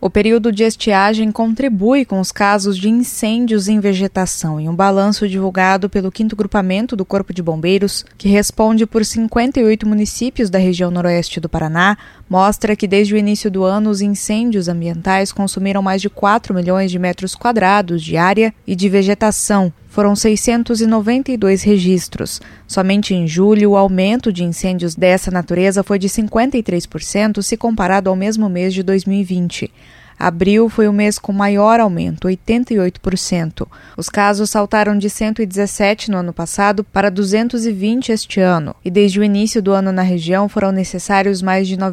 O período de estiagem contribui com os casos de incêndios em vegetação. Em um balanço divulgado pelo 5º Grupamento do Corpo de Bombeiros, que responde por 58 municípios da região noroeste do Paraná, mostra que desde o início do ano os incêndios ambientais consumiram mais de 4 milhões de metros quadrados de área e de vegetação. Foram 692 registros. Somente em julho, o aumento de incêndios dessa natureza foi de 53% se comparado ao mesmo mês de 2020. Abril foi o mês com maior aumento, 88%. Os casos saltaram de 117 no ano passado para 220 este ano. E desde o início do ano na região foram necessários mais de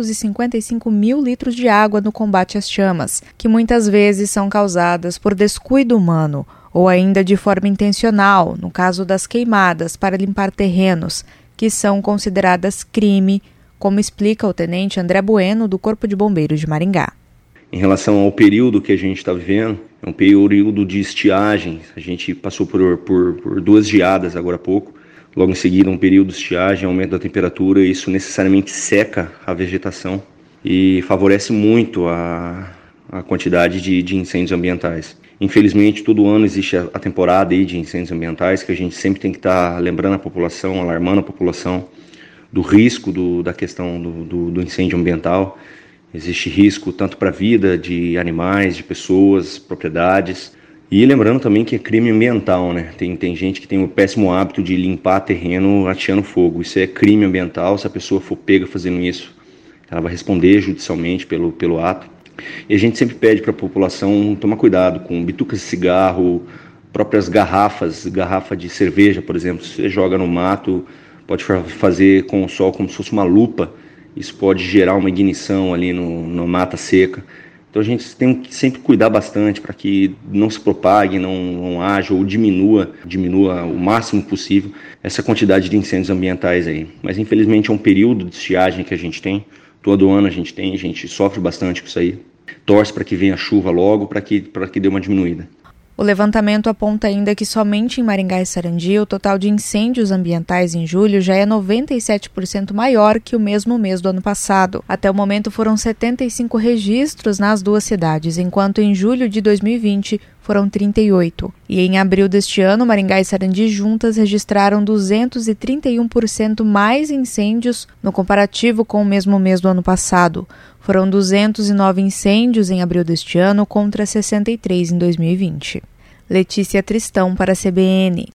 955 mil litros de água no combate às chamas, que muitas vezes são causadas por descuido humano, ou ainda de forma intencional, no caso das queimadas para limpar terrenos, que são consideradas crime, como explica o tenente André Bueno, do Corpo de Bombeiros de Maringá. Em relação ao período que a gente está vivendo, é um período de estiagem. A gente passou por 2 geadas agora há pouco. Logo em seguida, um período de estiagem, aumento da temperatura. Isso necessariamente seca a vegetação e favorece muito a quantidade de incêndios ambientais. Infelizmente, todo ano existe a temporada aí de incêndios ambientais, que a gente sempre tem que estar lembrando a população, alarmando a população do risco da questão do incêndio ambiental. Existe risco tanto para a vida de animais, de pessoas, propriedades. E lembrando também que é crime ambiental, né? Tem gente que tem o péssimo hábito de limpar terreno ateando fogo. Isso é crime ambiental. Se a pessoa for pega fazendo isso, ela vai responder judicialmente pelo ato. E a gente sempre pede para a população tomar cuidado com bitucas de cigarro, próprias garrafa de cerveja, por exemplo. Se você joga no mato, pode fazer com o sol como se fosse uma lupa. Isso pode gerar uma ignição ali na mata seca. Então a gente tem que sempre cuidar bastante para que não se propague, não haja ou diminua o máximo possível essa quantidade de incêndios ambientais aí. Mas infelizmente é um período de estiagem que a gente tem. Todo ano a gente sofre bastante com isso aí. Torce para que venha a chuva logo, para que dê uma diminuída. O levantamento aponta ainda que somente em Maringá e Sarandi o total de incêndios ambientais em julho já é 97% maior que o mesmo mês do ano passado. Até o momento foram 75 registros nas 2 cidades, enquanto em julho de 2020 foram 38. E em abril deste ano, Maringá e Sarandi juntas registraram 231% mais incêndios no comparativo com o mesmo mês do ano passado. Foram 209 incêndios em abril deste ano contra 63 em 2020. Letícia Tristão para a CBN.